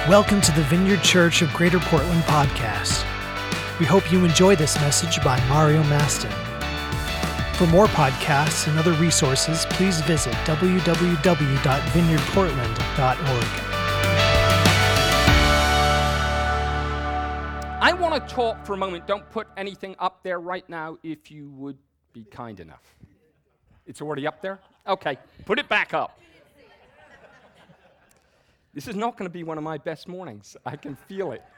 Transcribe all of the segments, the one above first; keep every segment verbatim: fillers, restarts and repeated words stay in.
Welcome to the Vineyard Church of Greater Portland podcast. We hope you enjoy this message by Mario Mastin. For more podcasts and other resources, please visit w w w dot vineyard portland dot org. I want to talk for a moment. Don't put anything up there right now if you would be kind enough. It's already up there? Okay, put it back up. This is not going to be one of my best mornings. I can feel it.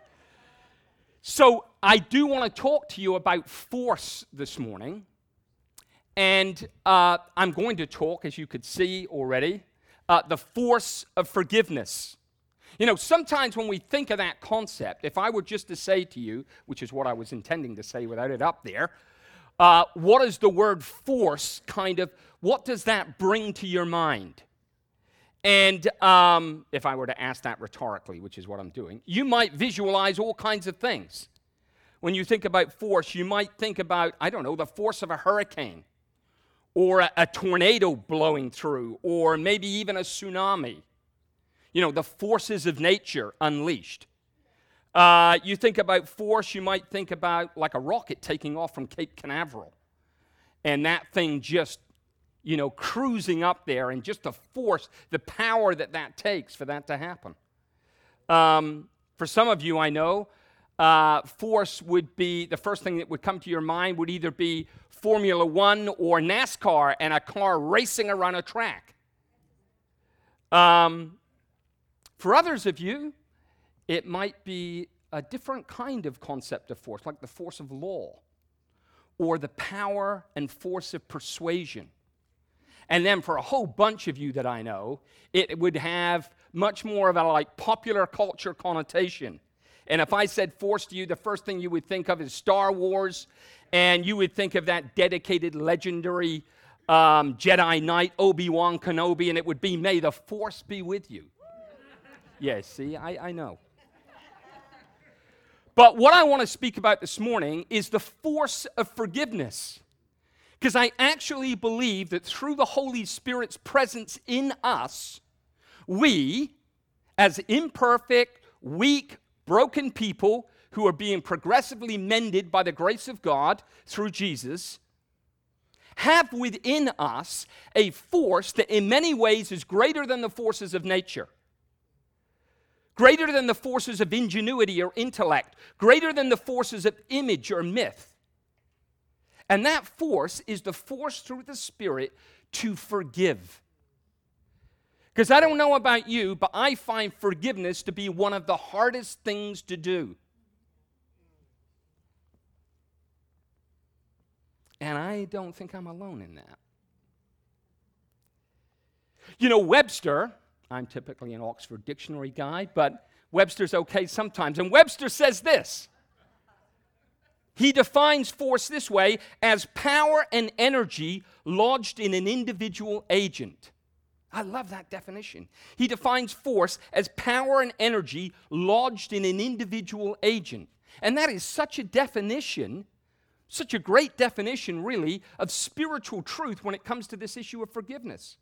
So I do want to talk to you about force this morning. And uh, I'm going to talk, as you could see already, uh, the force of forgiveness. You know, sometimes when we think of that concept, if I were just to say to you, which is what I was intending to say without it up there, uh, what is the word force kind of, what does that bring to your mind? And um, if I were to ask that rhetorically, which is what I'm doing, you might visualize all kinds of things. When you think about force, you might think about, I don't know, the force of a hurricane, or a, a tornado blowing through, or maybe even a tsunami. You know, the forces of nature unleashed. Uh, you think about force, you might think about like a rocket taking off from Cape Canaveral. And that thing just, you know, cruising up there, and just the force, the power that that takes for that to happen. Um, for some of you, I know, uh, force would be, the first thing that would come to your mind would either be Formula One or NASCAR and a car racing around a track. Um, for others of you, it might be a different kind of concept of force, like the force of law, or the power and force of persuasion. And then for a whole bunch of you that I know, it would have much more of a like popular culture connotation. And if I said force to you, the first thing you would think of is Star Wars, and you would think of that dedicated, legendary um, Jedi Knight, Obi-Wan Kenobi, and it would be, may the force be with you. Yeah, see, I, I know. But what I want to speak about this morning is the force of forgiveness. Because I actually believe that through the Holy Spirit's presence in us, we, as imperfect, weak, broken people who are being progressively mended by the grace of God through Jesus, have within us a force that in many ways is greater than the forces of nature, greater than the forces of ingenuity or intellect, greater than the forces of image or myth. And that force is the force through the Spirit to forgive. Because I don't know about you, but I find forgiveness to be one of the hardest things to do. And I don't think I'm alone in that. You know, Webster, I'm typically an Oxford Dictionary guy, but Webster's okay sometimes. And Webster says this. He defines force this way: as power and energy lodged in an individual agent. I love that definition. He defines force as power and energy lodged in an individual agent. And that is such a definition, such a great definition, really, of spiritual truth when it comes to this issue of forgiveness.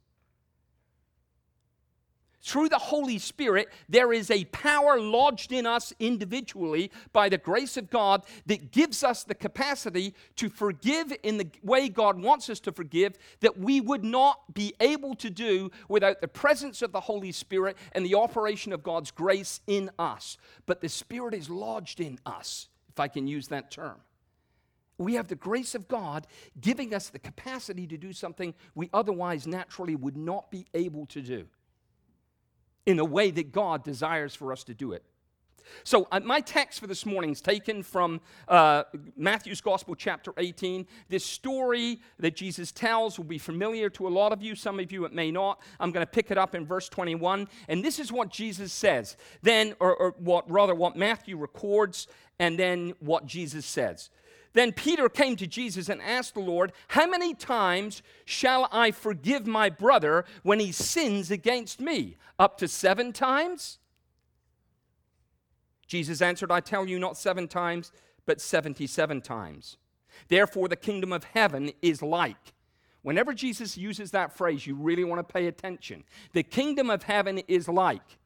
Through the Holy Spirit, there is a power lodged in us individually by the grace of God that gives us the capacity to forgive in the way God wants us to forgive, that we would not be able to do without the presence of the Holy Spirit and the operation of God's grace in us. But the Spirit is lodged in us, if I can use that term. We have the grace of God giving us the capacity to do something we otherwise naturally would not be able to do, in the way that God desires for us to do it. So uh, my text for this morning is taken from uh, Matthew's Gospel, chapter eighteen. This story that Jesus tells will be familiar to a lot of you. Some of you it may not. I'm going to pick it up in verse twenty-one. And this is what Jesus says. Then, or, or what rather what Matthew records, and then what Jesus says. Then Peter came to Jesus and asked the Lord, "How many times shall I forgive my brother when he sins against me? Up to seven times?" Jesus answered, "I tell you, not seven times, but seventy-seven times. Therefore the kingdom of heaven is like." Whenever Jesus uses that phrase, you really want to pay attention. The kingdom of heaven is like.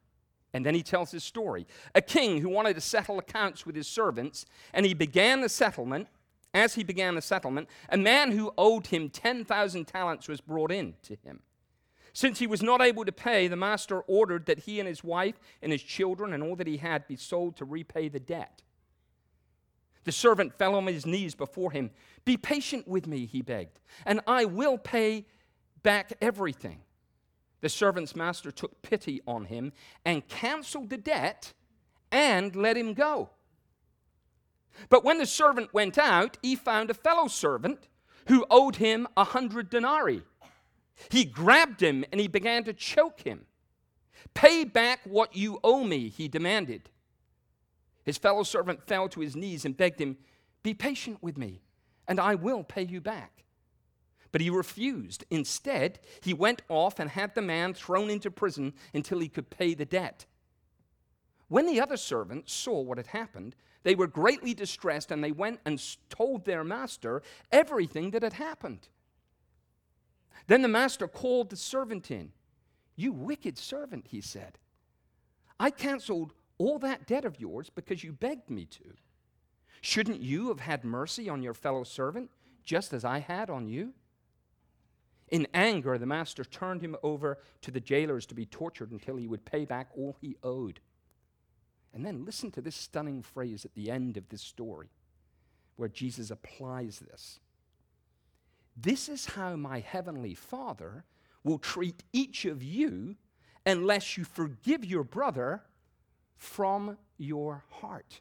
And then he tells his story. A king who wanted to settle accounts with his servants, and he began the settlement. As he began the settlement, a man who owed him ten thousand talents was brought in to him. Since he was not able to pay, the master ordered that he and his wife and his children and all that he had be sold to repay the debt. The servant fell on his knees before him. "Be patient with me," he begged, "and I will pay back everything." The servant's master took pity on him and canceled the debt and let him go. But when the servant went out, he found a fellow servant who owed him a hundred denarii. He grabbed him and he began to choke him. "Pay back what you owe me," he demanded. His fellow servant fell to his knees and begged him, "Be patient with me, and I will pay you back." But he refused. Instead, he went off and had the man thrown into prison until he could pay the debt. When the other servants saw what had happened, they were greatly distressed, and they went and told their master everything that had happened. Then the master called the servant in. "You wicked servant," he said. "I canceled all that debt of yours because you begged me to. Shouldn't you have had mercy on your fellow servant, just as I had on you?" In anger, the master turned him over to the jailers to be tortured until he would pay back all he owed. And then listen to this stunning phrase at the end of this story, where Jesus applies this. "This is how my heavenly Father will treat each of you unless you forgive your brother from your heart."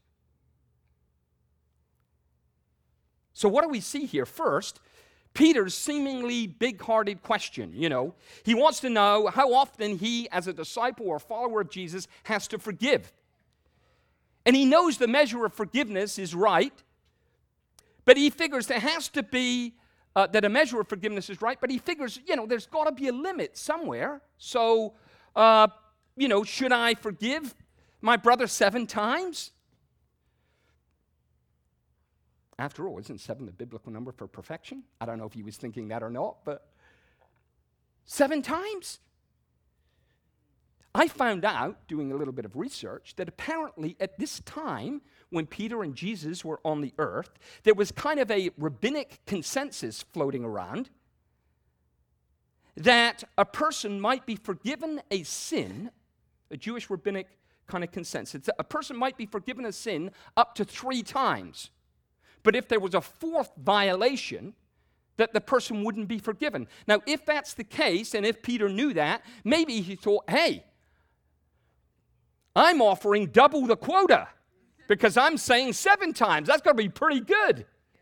So what do we see here? First, Peter's seemingly big-hearted question, you know. He wants to know how often he, as a disciple or follower of Jesus, has to forgive. And he knows the measure of forgiveness is right, but he figures there has to be, uh, that a measure of forgiveness is right, but he figures, you know, there's got to be a limit somewhere. So, uh, you know, should I forgive my brother seven times? After all, isn't seven the biblical number for perfection? I don't know if he was thinking that or not, but seven times? I found out, doing a little bit of research, that apparently at this time, when Peter and Jesus were on the earth, there was kind of a rabbinic consensus floating around that a person might be forgiven a sin, a Jewish rabbinic kind of consensus, that a person might be forgiven a sin up to three times. But if there was a fourth violation, that the person wouldn't be forgiven. Now, if that's the case, and if Peter knew that, maybe he thought, hey, I'm offering double the quota because I'm saying seven times. That's going to be pretty good.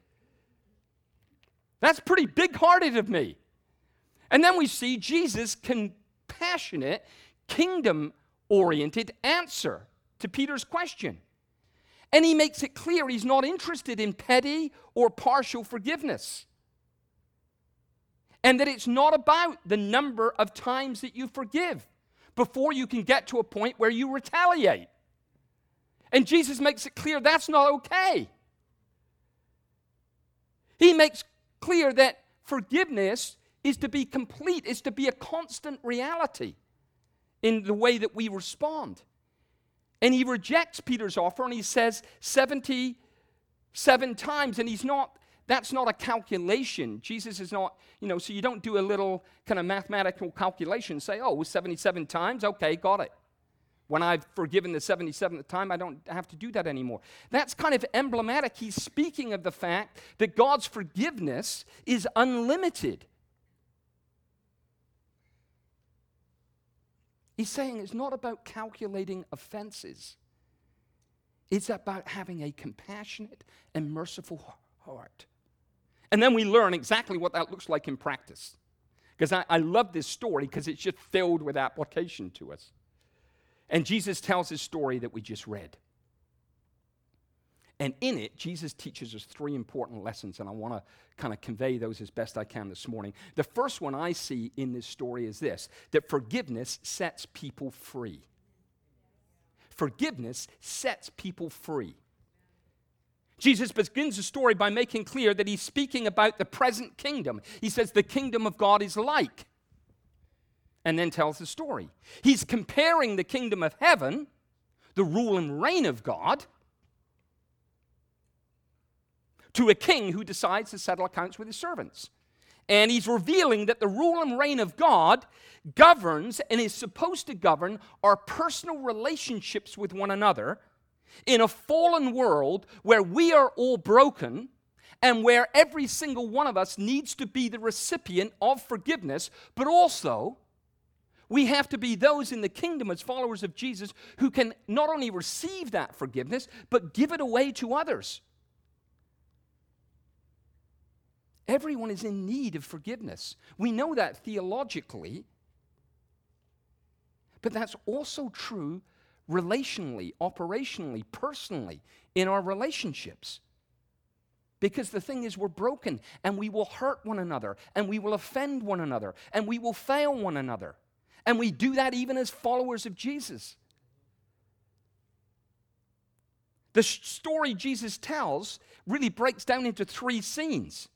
That's pretty big-hearted of me. And then we see Jesus' compassionate, kingdom-oriented answer to Peter's question. And he makes it clear he's not interested in petty or partial forgiveness. And that it's not about the number of times that you forgive before you can get to a point where you retaliate. And Jesus makes it clear that's not okay. He makes clear that forgiveness is to be complete, is to be a constant reality in the way that we respond. And he rejects Peter's offer, and he says seventy-seven times, and he's not, that's not a calculation. Jesus is not, you know, so you don't do a little kind of mathematical calculation, say, oh, seventy-seven times, okay, got it. When I've forgiven the seventy-seventh time, I don't have to do that anymore. That's kind of emblematic. He's speaking of the fact that God's forgiveness is unlimited. He's saying it's not about calculating offenses. It's about having a compassionate and merciful heart. And then we learn exactly what that looks like in practice. Because I, I love this story because it's just filled with application to us. And Jesus tells his story that we just read. And in it, Jesus teaches us three important lessons, and I want to kind of convey those as best I can this morning. The first one I see in this story is this, that forgiveness sets people free. Forgiveness sets people free. Jesus begins the story by making clear that he's speaking about the present kingdom. He says the kingdom of God is like. and then tells the story. He's comparing the kingdom of heaven, the rule and reign of God, to a king who decides to settle accounts with his servants. And he's revealing that the rule and reign of God governs and is supposed to govern our personal relationships with one another in a fallen world where we are all broken and where every single one of us needs to be the recipient of forgiveness, but also we have to be those in the kingdom as followers of Jesus who can not only receive that forgiveness, but give it away to others. Everyone is in need of forgiveness. We know that theologically, but that's also true relationally, operationally, personally, in our relationships. Because the thing is, we're broken, and we will hurt one another, and we will offend one another, and we will fail one another. And we do that even as followers of Jesus. The story Jesus tells really breaks down into three scenes.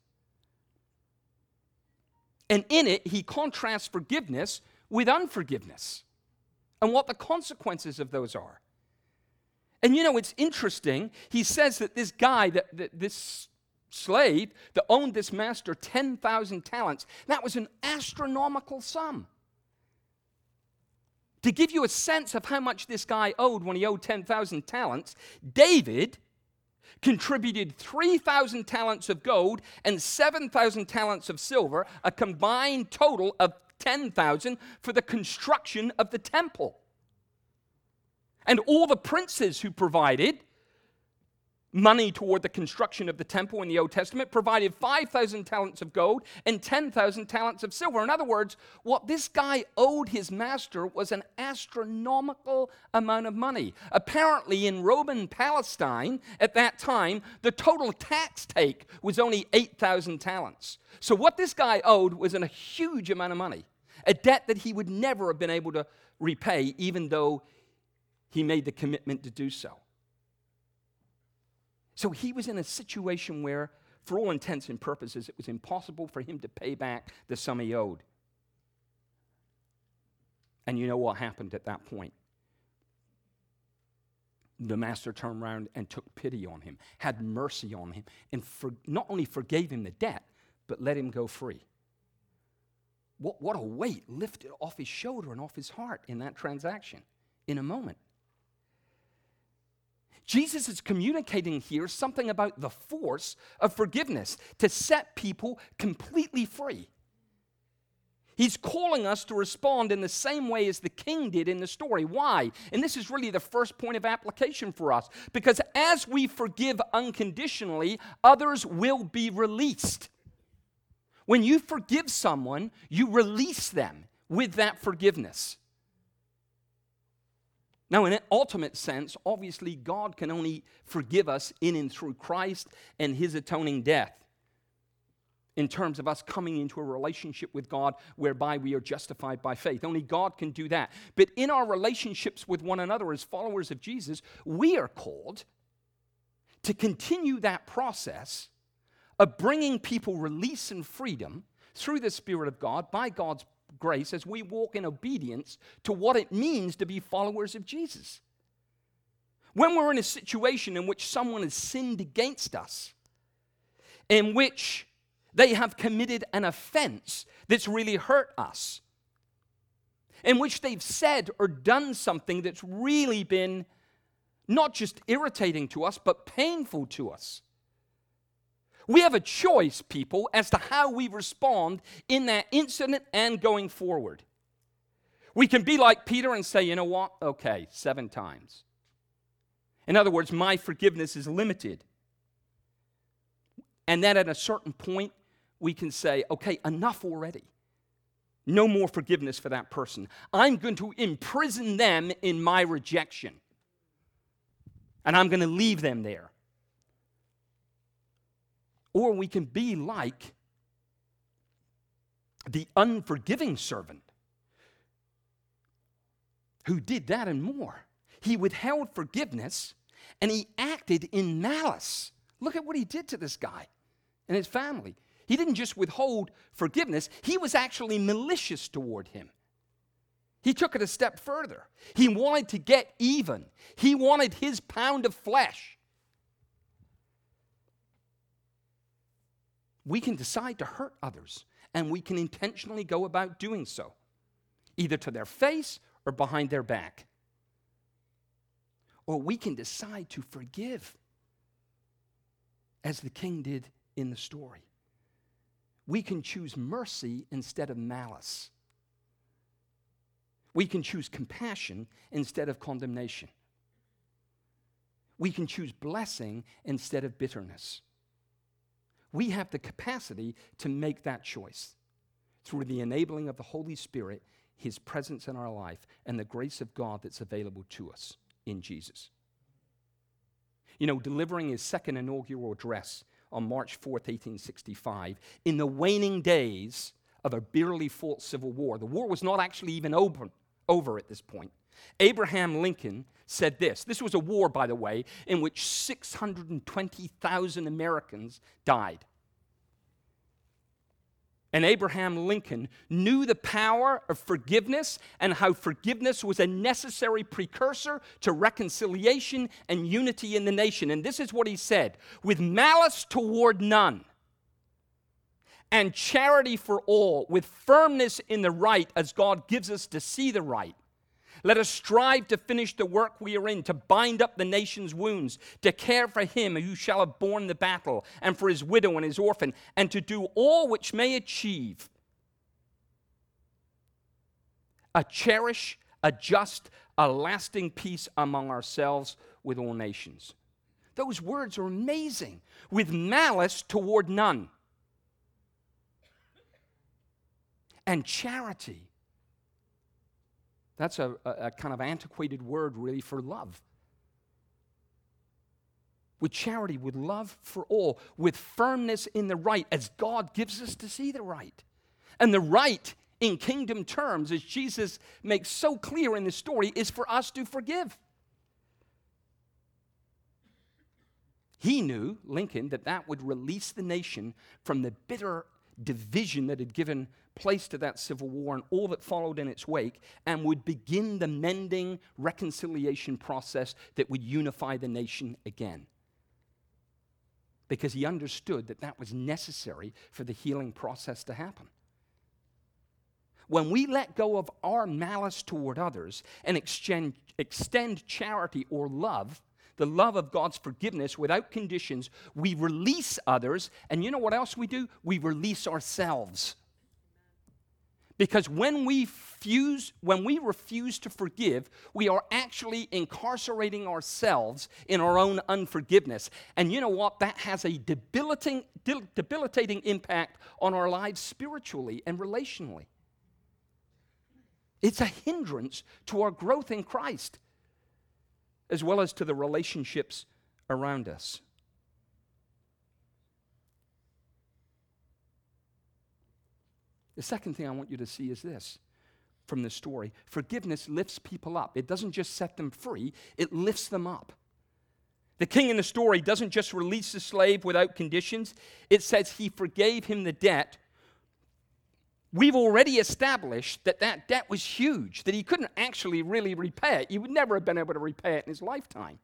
And in it, he contrasts forgiveness with unforgiveness and what the consequences of those are. And you know, it's interesting. He says that this guy, that, that this slave that owned this master ten thousand talents, that was an astronomical sum. To give you a sense of how much this guy owed when he owed ten thousand talents, David contributed three thousand talents of gold and seven thousand talents of silver, a combined total of ten thousand for the construction of the temple. And all the princes who provided money toward the construction of the temple in the Old Testament provided five thousand talents of gold and ten thousand talents of silver. In other words, what this guy owed his master was an astronomical amount of money. Apparently, in Roman Palestine at that time, the total tax take was only eight thousand talents. So what this guy owed was a huge amount of money, a debt that he would never have been able to repay, even though he made the commitment to do so. So he was in a situation where, for all intents and purposes, it was impossible for him to pay back the sum he owed. And you know what happened at that point? The master turned around and took pity on him, had mercy on him, and for, not only forgave him the debt, but let him go free. What, what a weight lifted off his shoulder and off his heart in that transaction in a moment. Jesus is communicating here something about the force of forgiveness to set people completely free. He's calling us to respond in the same way as the king did in the story. Why? And this is really the first point of application for us. Because as we forgive unconditionally, others will be released. When you forgive someone, you release them with that forgiveness. Now, in an ultimate sense, obviously, God can only forgive us in and through Christ and his atoning death, in terms of us coming into a relationship with God whereby we are justified by faith. Only God can do that. But in our relationships with one another as followers of Jesus, we are called to continue that process of bringing people release and freedom through the Spirit of God, by God's grace, as we walk in obedience to what it means to be followers of Jesus. When we're in a situation in which someone has sinned against us, in which they have committed an offense that's really hurt us, in which they've said or done something that's really been not just irritating to us, but painful to us, we have a choice, people, as to how we respond in that incident and going forward. We can be like Peter and say, you know what? Okay, seven times. In other words, my forgiveness is limited. And then at a certain point, we can say, okay, enough already. No more forgiveness for that person. I'm going to imprison them in my rejection. And I'm going to leave them there. Or we can be like the unforgiving servant who did that and more. He withheld forgiveness and he acted in malice. Look at what he did to this guy and his family. He didn't just withhold forgiveness, he was actually malicious toward him. He took it a step further. He wanted to get even. He wanted his pound of flesh. We can decide to hurt others, and we can intentionally go about doing so, either to their face or behind their back. Or we can decide to forgive, as the king did in the story. We can choose mercy instead of malice. We can choose compassion instead of condemnation. We can choose blessing instead of bitterness. We have the capacity to make that choice through the enabling of the Holy Spirit, His presence in our life, and the grace of God that's available to us in Jesus. You know, delivering his second inaugural address on March fourth, eighteen sixty-five, in the waning days of a bitterly fought civil war. The war was not actually even open, over at this point. Abraham Lincoln said this. This was a war, by the way, in which six hundred twenty thousand Americans died. And Abraham Lincoln knew the power of forgiveness and how forgiveness was a necessary precursor to reconciliation and unity in the nation. And this is what he said: with malice toward none, and charity for all, with firmness in the right as God gives us to see the right, let us strive to finish the work we are in, to bind up the nation's wounds, to care for him who shall have borne the battle, and for his widow and his orphan, and to do all which may achieve a cherish, a just, a lasting peace among ourselves with all nations. Those words are amazing. With malice toward none. And charity. That's a, a, a kind of antiquated word, really, for love. With charity, with love for all, with firmness in the right, as God gives us to see the right. And the right, in kingdom terms, as Jesus makes so clear in the story, is for us to forgive. He knew, Lincoln, that that would release the nation from the bitter division that had given place to that civil war and all that followed in its wake, and would begin the mending reconciliation process that would unify the nation again. Because he understood that that was necessary for the healing process to happen. When we let go of our malice toward others and extend, extend charity or love, the love of God's forgiveness without conditions, we release others, and you know what else we do? We release ourselves. Because when we fuse, when we refuse to forgive, we are actually incarcerating ourselves in our own unforgiveness. And you know what? That has a debilitating, debilitating impact on our lives spiritually and relationally. It's a hindrance to our growth in Christ, as well as to the relationships around us. The second thing I want you to see is this from this story. Forgiveness lifts people up. It doesn't just set them free, it lifts them up. The king in the story doesn't just release the slave without conditions. It says he forgave him the debt. We've already established that that debt was huge, that he couldn't actually really repay it. He would never have been able to repay it in his lifetime.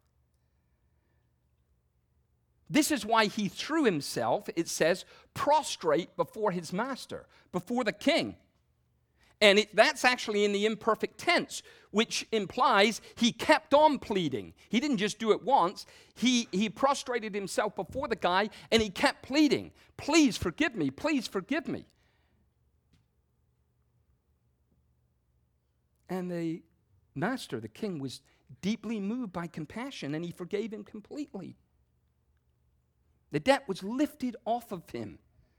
This is why he threw himself, it says, prostrate before his master, before the king. And it, that's actually in the imperfect tense, which implies he kept on pleading. He didn't just do it once. He, he prostrated himself before the guy, and he kept pleading, please forgive me, please forgive me. And the master, the king, was deeply moved by compassion, and he forgave him completely. The debt was lifted off of him.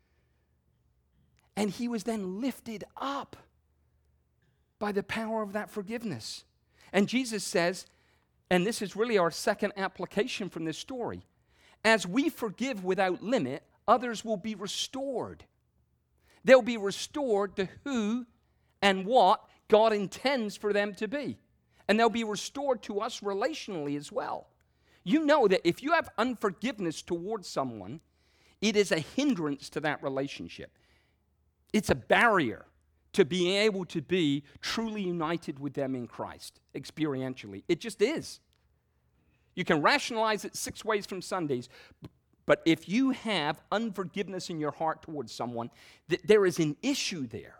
And he was then lifted up by the power of that forgiveness. And Jesus says, and this is really our second application from this story, as we forgive without limit, others will be restored. They'll be restored to who and what God intends for them to be. And they'll be restored to us relationally as well. You know that if you have unforgiveness towards someone, it is a hindrance to that relationship. It's a barrier to being able to be truly united with them in Christ, experientially. It just is. You can rationalize it six ways from Sundays, but if you have unforgiveness in your heart towards someone, th- there is an issue there.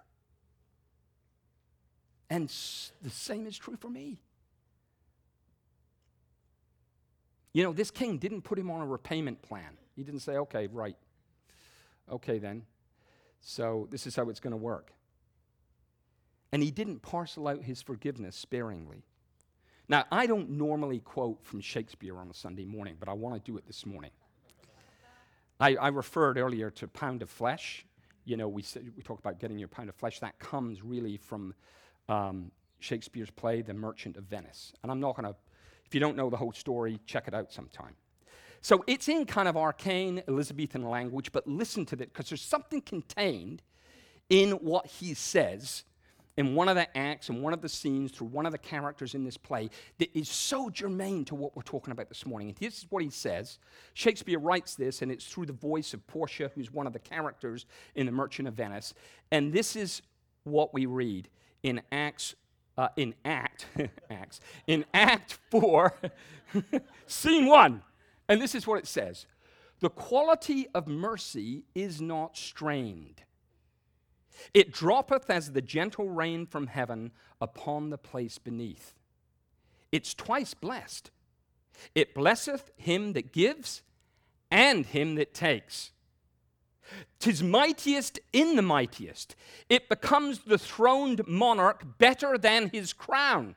And s- the same is true for me. You know, this king didn't put him on a repayment plan. He didn't say, okay, right. Okay, then. So this is how it's going to work. And he didn't parcel out his forgiveness sparingly. Now, I don't normally quote from Shakespeare on a Sunday morning, but I want to do it this morning. I, I referred earlier to pound of flesh. You know, we said, we talked about getting your pound of flesh. That comes really from um, Shakespeare's play, The Merchant of Venice. And I'm not going to, if you don't know the whole story, check it out sometime. So it's in kind of arcane Elizabethan language, but listen to it, because there's something contained in what he says in one of the acts, in one of the scenes, through one of the characters in this play, that is so germane to what we're talking about this morning. And this is what he says. Shakespeare writes this, and it's through the voice of Portia, who's one of the characters in The Merchant of Venice. And this is what we read in Acts, uh, in Act, Acts, in Act four, scene one. And this is what it says. The quality of mercy is not strained. It droppeth as the gentle rain from heaven upon the place beneath. It's twice blessed. It blesseth him that gives and him that takes. 'Tis mightiest in the mightiest. It becomes the throned monarch better than his crown.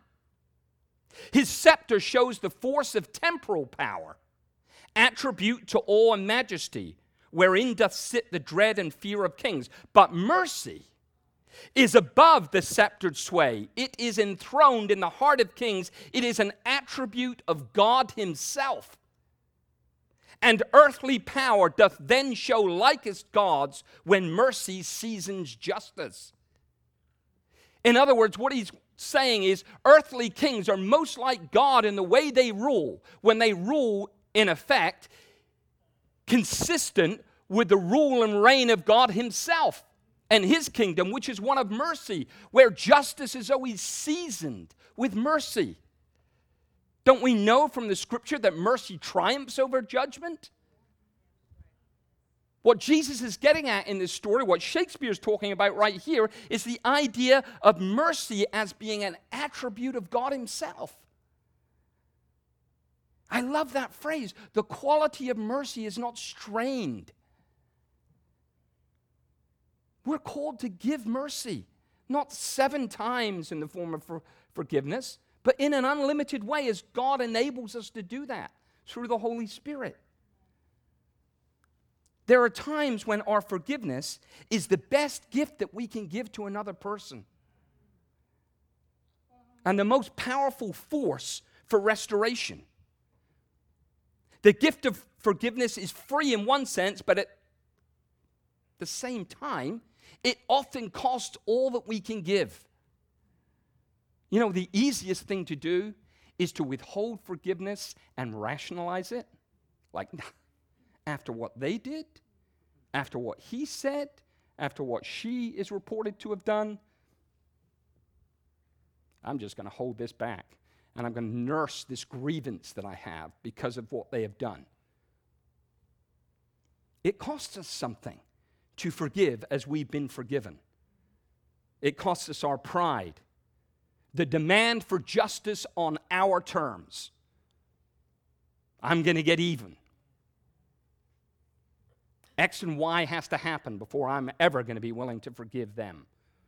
His scepter shows the force of temporal power, attribute to awe and majesty, wherein doth sit the dread and fear of kings. But mercy is above the sceptered sway. It is enthroned in the heart of kings. It is an attribute of God himself. And earthly power doth then show likest God's when mercy seasons justice. In other words, what he's saying is earthly kings are most like God in the way they rule, when they rule in effect consistent with the rule and reign of God himself and his kingdom, which is one of mercy, where justice is always seasoned with mercy. Don't we know from the scripture that mercy triumphs over judgment? What Jesus is getting at in this story, what Shakespeare is talking about right here, is the idea of mercy as being an attribute of God himself. I love that phrase. The quality of mercy is not strained. We're called to give mercy, not seven times in the form of for- forgiveness, but in an unlimited way as God enables us to do that through the Holy Spirit. There are times when our forgiveness is the best gift that we can give to another person, and the most powerful force for restoration. The gift of forgiveness is free in one sense, but at the same time, it often costs all that we can give. You know, the easiest thing to do is to withhold forgiveness and rationalize it. Like, after what they did, after what he said, after what she is reported to have done, I'm just going to hold this back. And I'm going to nurse this grievance that I have because of what they have done. It costs us something to forgive as we've been forgiven. It costs us our pride, the demand for justice on our terms. I'm going to get even. X and Y has to happen before I'm ever going to be willing to forgive them.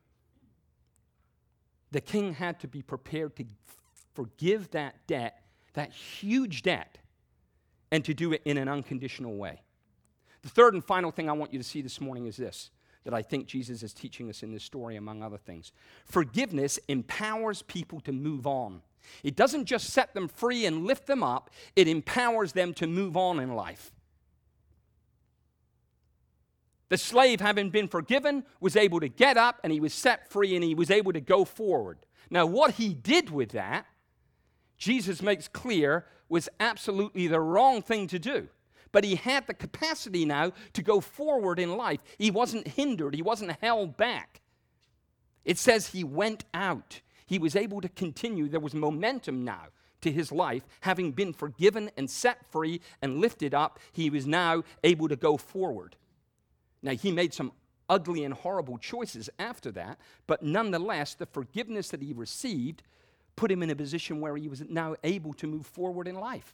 The king had to be prepared to forgive that debt, that huge debt, and to do it in an unconditional way. The third and final thing I want you to see this morning is this, that I think Jesus is teaching us in this story, among other things. Forgiveness empowers people to move on. It doesn't just set them free and lift them up, it empowers them to move on in life. The slave, having been forgiven, was able to get up and he was set free and he was able to go forward. Now, what he did with that, Jesus makes clear, was absolutely the wrong thing to do. But he had the capacity now to go forward in life. He wasn't hindered. He wasn't held back. It says he went out. He was able to continue. There was momentum now to his life. Having been forgiven and set free and lifted up, he was now able to go forward. Now, he made some ugly and horrible choices after that, but nonetheless, the forgiveness that he received put him in a position where he was now able to move forward in life.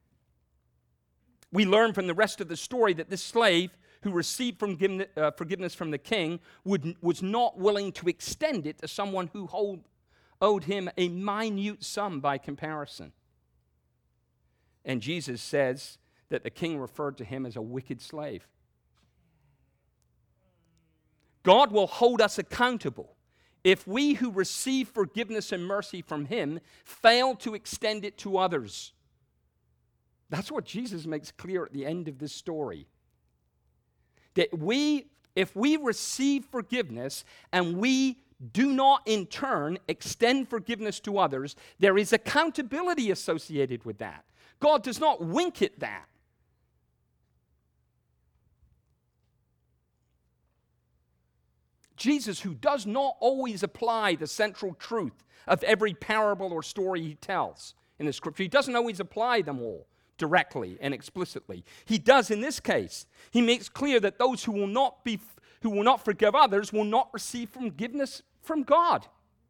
We learn from the rest of the story that this slave who received from uh, forgiveness from the king would, was not willing to extend it to someone who hold, owed him a minute sum by comparison. And Jesus says that the king referred to him as a wicked slave. God will hold us accountable if we who receive forgiveness and mercy from him fail to extend it to others. That's what Jesus makes clear at the end of this story. That we, if we receive forgiveness and we do not in turn extend forgiveness to others, there is accountability associated with that. God does not wink at that. Jesus, who does not always apply the central truth of every parable or story he tells in the scripture, he doesn't always apply them all directly and explicitly. He does in this case. He makes clear that those who will not be who will not forgive others will not receive forgiveness from God.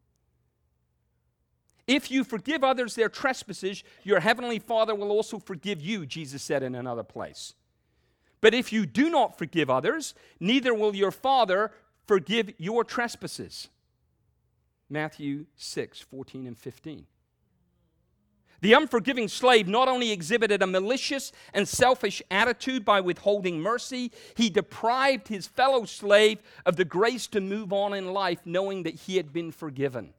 If you forgive others their trespasses, your heavenly Father will also forgive you, Jesus said in another place. But if you do not forgive others, neither will your Father forgive your trespasses. Matthew six, fourteen and fifteen. The unforgiving slave not only exhibited a malicious and selfish attitude by withholding mercy, he deprived his fellow slave of the grace to move on in life knowing that he had been forgiven.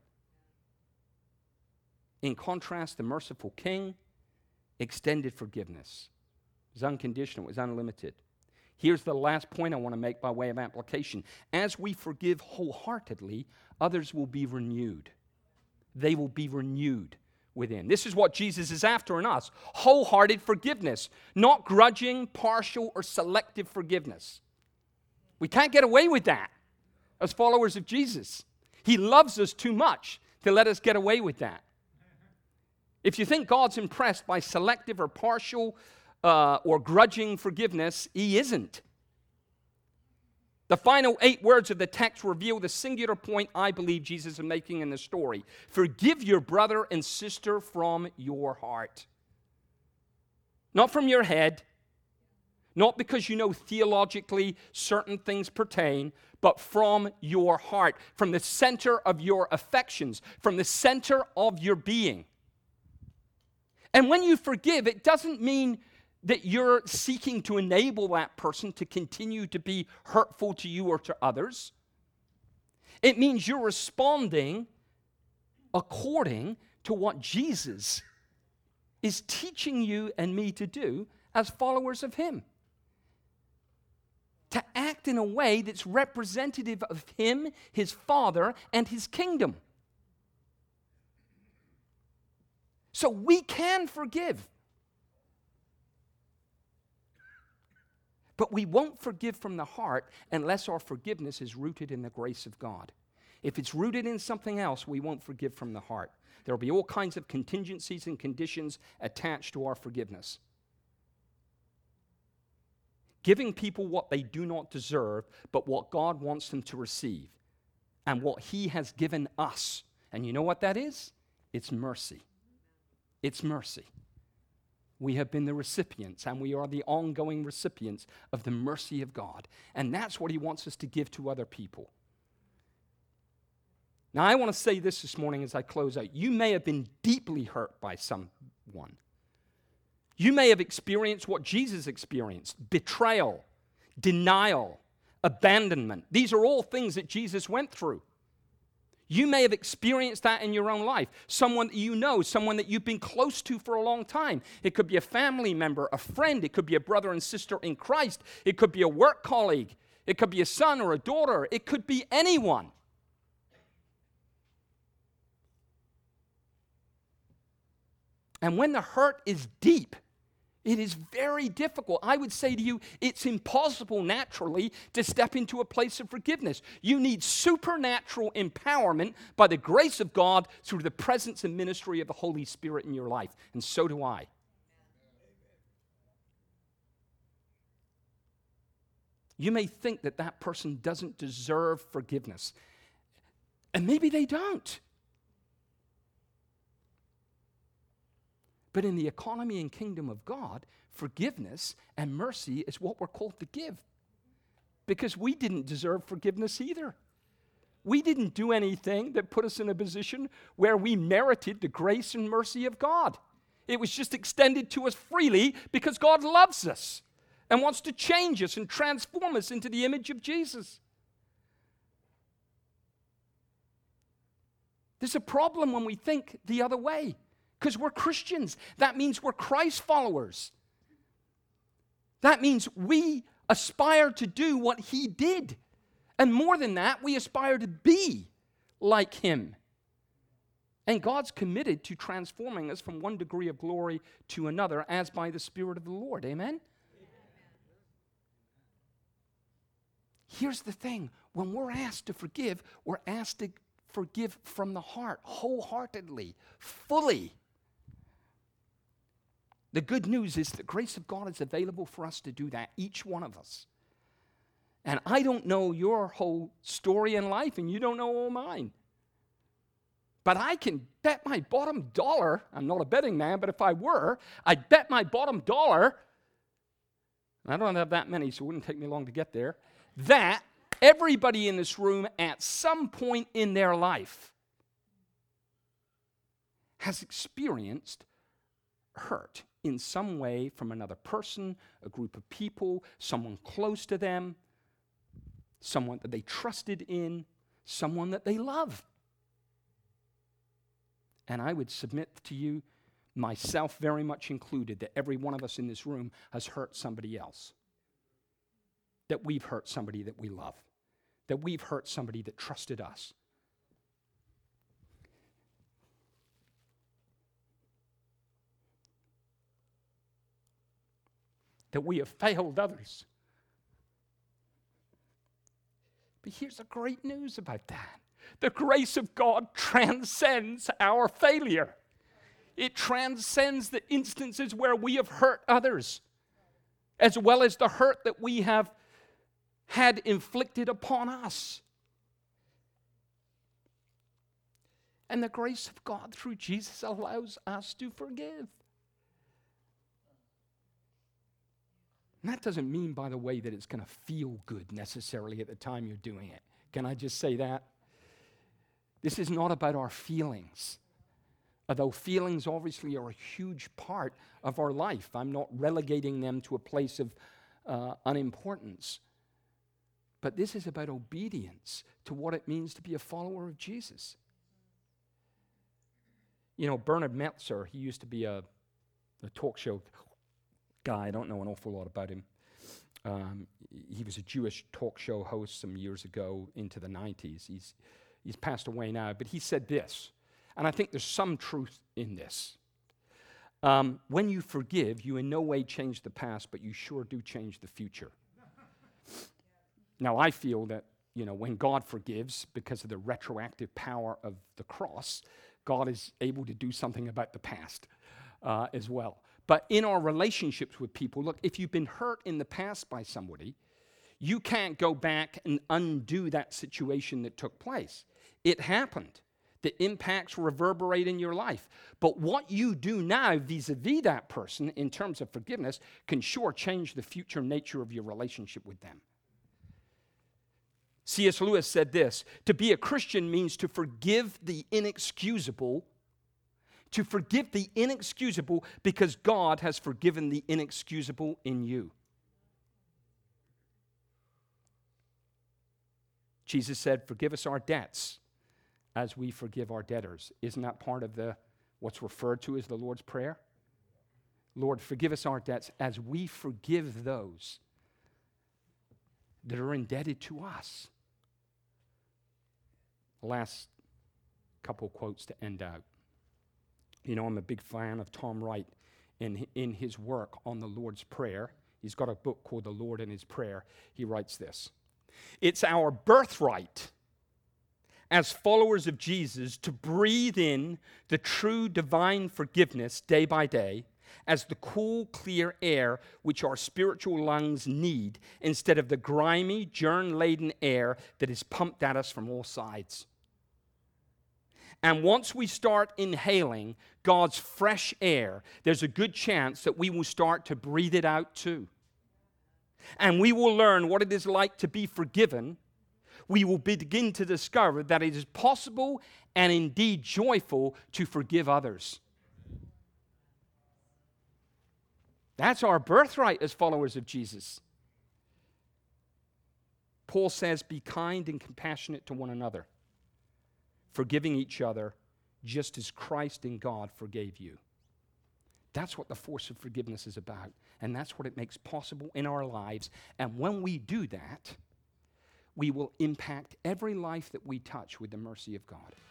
In contrast, the merciful king extended forgiveness. It was unconditional, it was unlimited. Here's the last point I want to make by way of application. As we forgive wholeheartedly, others will be renewed. They will be renewed within. This is what Jesus is after in us. Wholehearted forgiveness, not grudging, partial, or selective forgiveness. We can't get away with that as followers of Jesus. He loves us too much to let us get away with that. If you think God's impressed by selective or partial uh, or grudging forgiveness, he isn't. The final eight words of the text reveal the singular point I believe Jesus is making in the story. Forgive your brother and sister from your heart. Not from your head, not because you know theologically certain things pertain, but from your heart, from the center of your affections, from the center of your being. And when you forgive, it doesn't mean that you're seeking to enable that person to continue to be hurtful to you or to others. It means you're responding according to what Jesus is teaching you and me to do as followers of him. To act in a way that's representative of him, his Father, and his kingdom. So we can forgive. But we won't forgive from the heart unless our forgiveness is rooted in the grace of God. If it's rooted in something else, we won't forgive from the heart. There will be all kinds of contingencies and conditions attached to our forgiveness. Giving people what they do not deserve, but what God wants them to receive, and what he has given us. And you know what that is? It's mercy. It's mercy. We have been the recipients, and we are the ongoing recipients of the mercy of God. And that's what he wants us to give to other people. Now, I want to say this this morning as I close out. You may have been deeply hurt by someone. You may have experienced what Jesus experienced: betrayal, denial, abandonment. These are all things that Jesus went through. You may have experienced that in your own life. Someone that you know, someone that you've been close to for a long time. It could be a family member, a friend. It could be a brother and sister in Christ. It could be a work colleague. It could be a son or a daughter. It could be anyone. And when the hurt is deep, It is very difficult. I would say to you, it's impossible naturally to step into a place of forgiveness. You need supernatural empowerment by the grace of God through the presence and ministry of the Holy Spirit in your life. And so do I. You may think that that person doesn't deserve forgiveness. And maybe they don't. But in the economy and kingdom of God, forgiveness and mercy is what we're called to give. Because we didn't deserve forgiveness either. We didn't do anything that put us in a position where we merited the grace and mercy of God. It was just extended to us freely because God loves us and wants to change us and transform us into the image of Jesus. There's a problem when we think the other way. Because we're Christians. That means we're Christ followers. That means we aspire to do what he did. And more than that, we aspire to be like him. And God's committed to transforming us from one degree of glory to another as by the Spirit of the Lord. Amen? Amen. Here's the thing. When we're asked to forgive, we're asked to forgive from the heart, wholeheartedly, fully. The good news is the grace of God is available for us to do that, each one of us. And I don't know your whole story in life, and you don't know all mine. But I can bet my bottom dollar, I'm not a betting man, but if I were, I'd bet my bottom dollar, and I don't have that many, so it wouldn't take me long to get there, that everybody in this room at some point in their life has experienced hurt in some way from another person, a group of people, someone close to them, someone that they trusted in, someone that they love. And I would submit to you, myself very much included, that every one of us in this room has hurt somebody else. That we've hurt somebody that we love. That we've hurt somebody that trusted us. That we have failed others. But here's the great news about that. The grace of God transcends our failure. It transcends the instances where we have hurt others, as well as the hurt that we have had inflicted upon us. And the grace of God through Jesus allows us to forgive. And that doesn't mean, by the way, that it's going to feel good necessarily at the time you're doing it. Can I just say that? This is not about our feelings. Although feelings obviously are a huge part of our life. I'm not relegating them to a place of uh, unimportance. But this is about obedience to what it means to be a follower of Jesus. You know, Bernard Metzer, he used to be a, a talk show guy. I don't know an awful lot about him. Um, he was a Jewish talk show host some years ago into the nineties. He's, he's passed away now, but he said this, and I think there's some truth in this. Um, when you forgive, you in no way change the past, but you sure do change the future. Now, I feel that, you know, when God forgives, because of the retroactive power of the cross, God is able to do something about the past uh, as well. But in our relationships with people, look, if you've been hurt in the past by somebody, you can't go back and undo that situation that took place. It happened. The impacts reverberate in your life. But what you do now vis-a-vis that person in terms of forgiveness can sure change the future nature of your relationship with them. C S Lewis said this, to be a Christian means to forgive the inexcusable, to forgive the inexcusable because God has forgiven the inexcusable in you. Jesus said, forgive us our debts as we forgive our debtors. Isn't that part of the what's referred to as the Lord's Prayer? Lord, forgive us our debts as we forgive those that are indebted to us. Last couple quotes to end out. You know, I'm a big fan of Tom Wright in, in his work on the Lord's Prayer. He's got a book called The Lord and His Prayer. He writes this: "It's our birthright as followers of Jesus to breathe in the true divine forgiveness day by day as the cool, clear air which our spiritual lungs need, instead of the grimy, germ-laden air that is pumped at us from all sides. And once we start inhaling God's fresh air, there's a good chance that we will start to breathe it out too. And we will learn what it is like to be forgiven. We will begin to discover that it is possible and indeed joyful to forgive others." That's our birthright as followers of Jesus. Paul says, "Be kind and compassionate to one another, forgiving each other just as Christ in God forgave you." That's what the force of forgiveness is about, and that's what it makes possible in our lives. And when we do that, we will impact every life that we touch with the mercy of God.